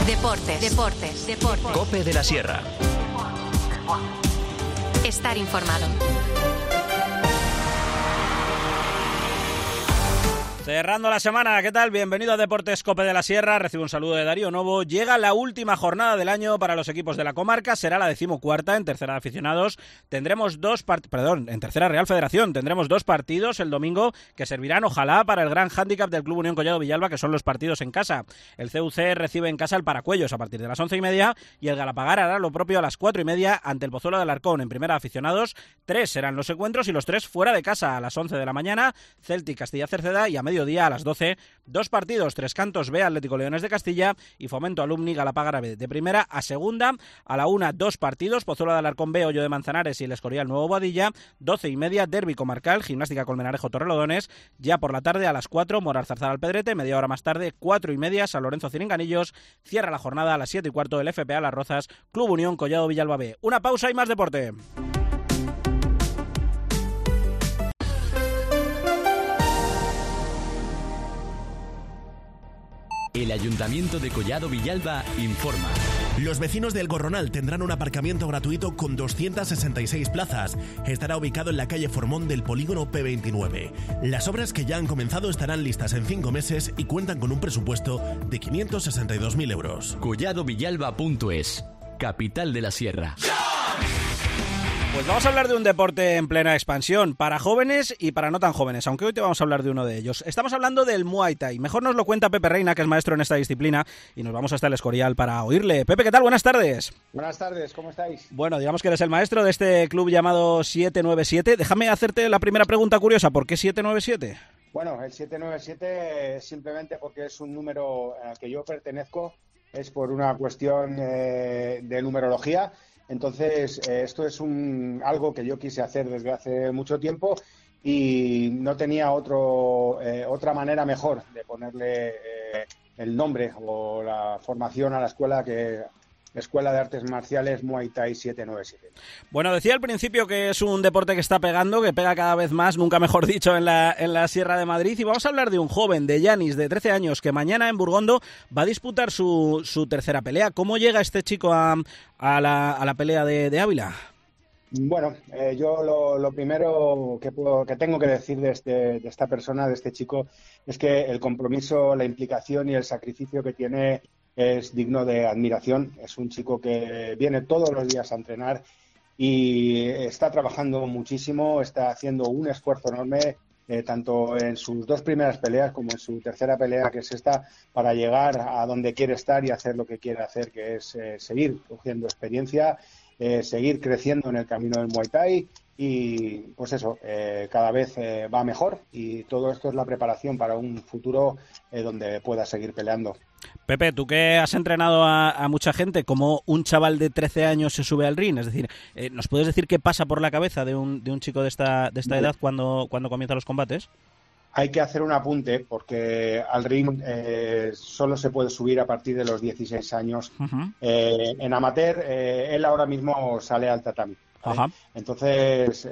Deportes. COPE de la Sierra. Estar informado. Cerrando la semana, ¿qué tal? Bienvenido a Deportes COPE de la Sierra. Recibo un saludo de Darío Novo. Llega la última jornada del año para los equipos de la comarca. Será la 14ª en tercera de aficionados. Tendremos en tercera Real Federación. Tendremos 2 partidos el domingo que servirán, ojalá, para el gran hándicap del Club Unión Collado Villalba, que son los partidos en casa. El CUC recibe en casa el Paracuellos a partir de las 11:30 y el Galapagar hará lo propio a las 4:30 ante el Pozuelo de Alarcón. En primera de aficionados, 3 serán los encuentros y los 3 fuera de casa. A las 11 de la mañana, Celtic Castilla Cerceda, y a mediodía a las 12, 2 partidos, Tres Cantos B, Atlético Leones de Castilla y Fomento Alumni Galapagar B. De primera a segunda, a la 1, 2 partidos, Pozuelo de Alarcón B, Hoyo de Manzanares y el Escorial Nuevo Boadilla. 12:30, Derbi Comarcal, Gimnástica Colmenarejo Torrelodones. Ya por la tarde a las 4, Morar Zarzal Alpedrete. Media hora más tarde, 4:30, San Lorenzo Ciringanillos. Cierra la jornada a las 7:15, el FPA Las Rozas, Club Unión Collado Villalba B. Una pausa y más deporte. El Ayuntamiento de Collado Villalba informa. Los vecinos del Gorronal tendrán un aparcamiento gratuito con 266 plazas. Estará ubicado en la calle Formón del polígono P29. Las obras que ya han comenzado estarán listas en 5 meses y cuentan con un presupuesto de 562.000 euros. Colladovillalba.es, capital de la Sierra. Pues vamos a hablar de un deporte en plena expansión, para jóvenes y para no tan jóvenes, aunque hoy te vamos a hablar de uno de ellos. Estamos hablando del Muay Thai. Mejor nos lo cuenta Pepe Reina, que es maestro en esta disciplina, y nos vamos hasta el Escorial para oírle. Pepe, ¿qué tal? Buenas tardes. Buenas tardes, ¿cómo estáis? Bueno, digamos que eres el maestro de este club llamado 797. Déjame hacerte la primera pregunta curiosa. ¿Por qué 797? Bueno, el 797 simplemente porque es un número al que yo pertenezco, es por una cuestión de numerología. Entonces, esto es algo que yo quise hacer desde hace mucho tiempo y no tenía otra manera mejor de ponerle el nombre o la formación a la escuela que Escuela de Artes Marciales Muay Thai 797. Bueno, decía al principio que es un deporte que está pegando, que pega cada vez más, nunca mejor dicho, en la Sierra de Madrid. Y vamos a hablar de un joven, de Yanis, de 13 años, que mañana en Burgondo va a disputar su tercera pelea. ¿Cómo llega este chico a la pelea de Ávila? Bueno, yo lo primero que tengo que decir de esta persona, de este chico, es que el compromiso, la implicación y el sacrificio que tiene es digno de admiración. Es un chico que viene todos los días a entrenar y está trabajando muchísimo, está haciendo un esfuerzo enorme, tanto en sus 2 primeras peleas como en su tercera pelea, que es esta, para llegar a donde quiere estar y hacer lo que quiere hacer, que es seguir cogiendo experiencia, seguir creciendo en el camino del Muay Thai y pues eso, cada vez va mejor, y todo esto es la preparación para un futuro donde pueda seguir peleando. Pepe, tú que has entrenado a mucha gente, ¿cómo un chaval de 13 años se sube al ring? Es decir, ¿nos puedes decir qué pasa por la cabeza de un chico de esta edad cuando comienzan los combates? Hay que hacer un apunte porque al ring solo se puede subir a partir de los 16 años. Uh-huh. En amateur, él ahora mismo sale al tatami. ¿Vale? Uh-huh. Entonces,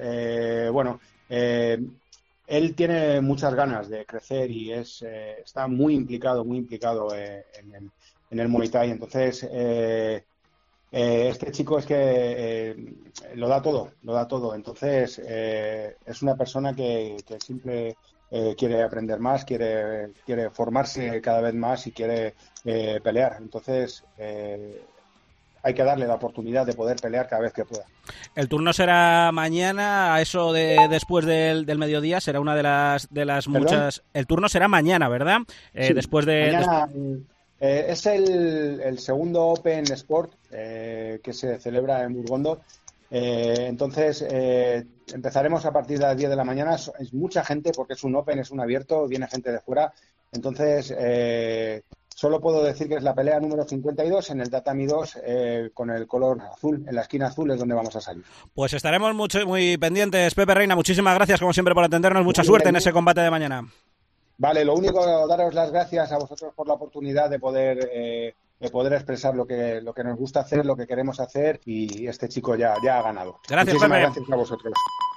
él tiene muchas ganas de crecer y está muy implicado en el Muay Thai. Entonces, este chico es que lo da todo. Entonces, es una persona que siempre quiere aprender más, quiere formarse cada vez más y quiere pelear. Entonces, hay que darle la oportunidad de poder pelear cada vez que pueda. El turno será mañana, a eso de después del mediodía, será una de las muchas... El turno será mañana, ¿verdad? Sí, después de... Mañana es el segundo Open Sport que se celebra en Burgondo. Entonces, empezaremos a partir de las 10 de la mañana. Es mucha gente porque es un Open, es un abierto, viene gente de fuera. Entonces, solo puedo decir que es la pelea número 52 en el Tatami 2 con el color azul. En la esquina azul es donde vamos a salir. Pues estaremos muy pendientes. Pepe Reina, muchísimas gracias como siempre por atendernos. Mucha suerte en ese combate de mañana. Vale, lo único, daros las gracias a vosotros por la oportunidad de poder expresar lo que nos gusta hacer, lo que queremos hacer, y este chico ya ha ganado. Gracias, Muchísimas Pepe. Gracias a vosotros.